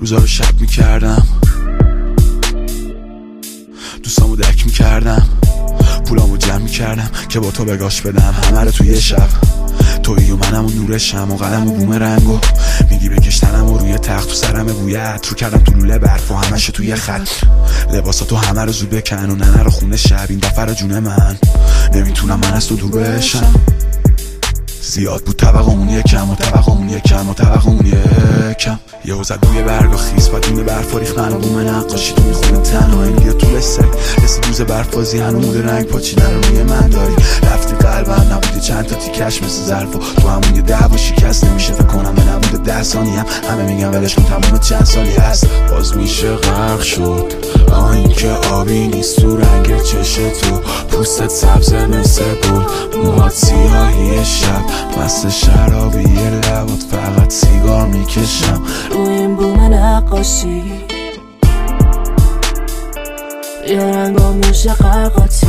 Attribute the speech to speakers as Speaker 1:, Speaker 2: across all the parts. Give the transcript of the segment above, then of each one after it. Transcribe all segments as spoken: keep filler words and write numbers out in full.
Speaker 1: روزا رو شب میکردم، دوستامو دک میکردم، پولامو جمع میکردم که با تو بگاش بدم همه رو توی شب. تویی و منم و نورشم و قلم و بوم رنگو میگی بکشتنم و روی تخت تو سرم بوی عطر کردم تو لوله برف و همشو توی خط. لباساتو همه رو زود بکن و ننه رو خونه شب. این دفعه رو جون من نمیتونم من از تو دور بشم. زیاد بود طبقمون یکم و طبقمون یکم و طبقمون یکم. یه وزد روی برگا خیس و دونه برف و ریخت من و بوم نقاشی تو میخونه تنهایی بیا تو لسک. رسی روز برفازی هنوز رنگ پاچیدن رو روی من داری. رفتی قلبم نبوده چند تا تیکش مثل ظرف و تو همون یه دعوا شکست نمیشه فکر کنم به نبوده ده ثانیه هم همه میگن ولش کن تموم چند سالی هست باز میشه غرق شد. آه این که آبی نیست تو رنگ چش تو پوستت سبز مثل گل موهات سیاهی شب مست شرابی لبات فقط سیگار میکشم
Speaker 2: روی این بوم نقاشی یا رنگا موشه قرقاتی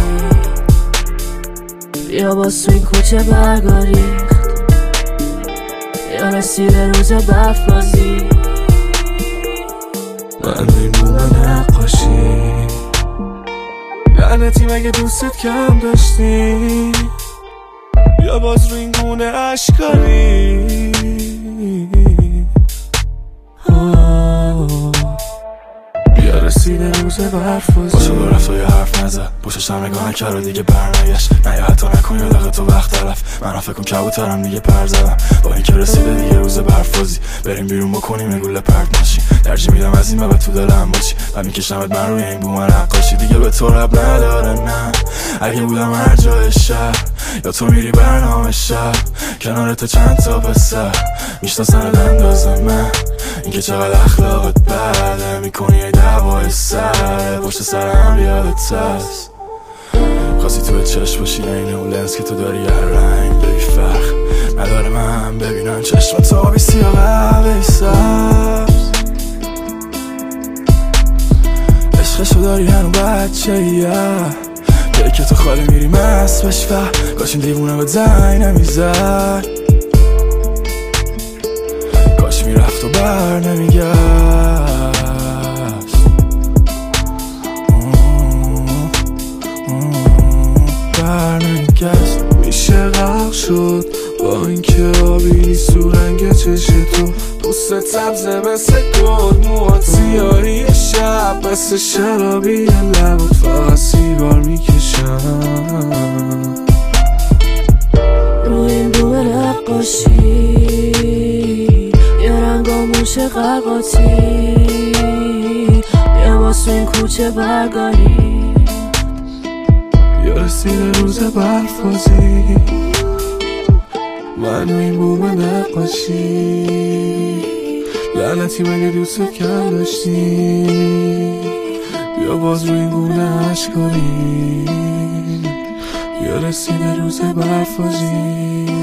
Speaker 2: یا باز تو این کوچه برگاریخت یا رسیده روز برفازی.
Speaker 3: من روی این بوم نقاشی لعنتی مگه دوستت کم داشتی یا باز روی این گونه اشکالی. بیا رسیده روز برفازی باشه دو رفت و یه حرف نزد پشتشم نگاه نکر و دیگه برنگشت نه یا حتی نکن یا دقیق تو وقت طرف من فکر کن کبوترم دیگه پر زدم با این که رسیده دیگه روز برفازی بریم بیرون بکنیم گوله پرت ناشی درجی میدم از این بابت تو دلم باشی و میکشمت من روی این بوم نقاشی دیگه به تو رب نداره نه اگه بودم هر جای شهر یا تو میری برنامه شب کنار تو چند تا پسر میشناسن اندازه من اینکه چقدر اخلاقت بده میکنی ای دعوای سر پشت سرم یادت هست خواستی تو چشم باشی این اون لنز که تو داری هر رنگ داری فرق نداره من ببینم چشم تو آبی سیاه قهوه‌ای سبز عشقشو داری هنو بچه یه جایی که تو خالی میری مست بش و کاش این دیوونه به زنگ نمیزد کاش میرفت و بر نمیگشت بر نمیگشت میشه غرق شد با این که آبی نیست تو رنگ چش تو دوست سبزه مثل گل موهات سیاهی شب مثل شرابی لبات فقط سیگار میکشم
Speaker 2: روی این بوم نقاشی یا رنگا موشه قرقاتی یا باز تو این کوچه برگاری
Speaker 3: یا رسیده روز برفازی من روی این بوم نقاشی لعنتی مگه دوستت کم داشتی یا باز روی این گونه اشکاری یا رسیده روز برفازی.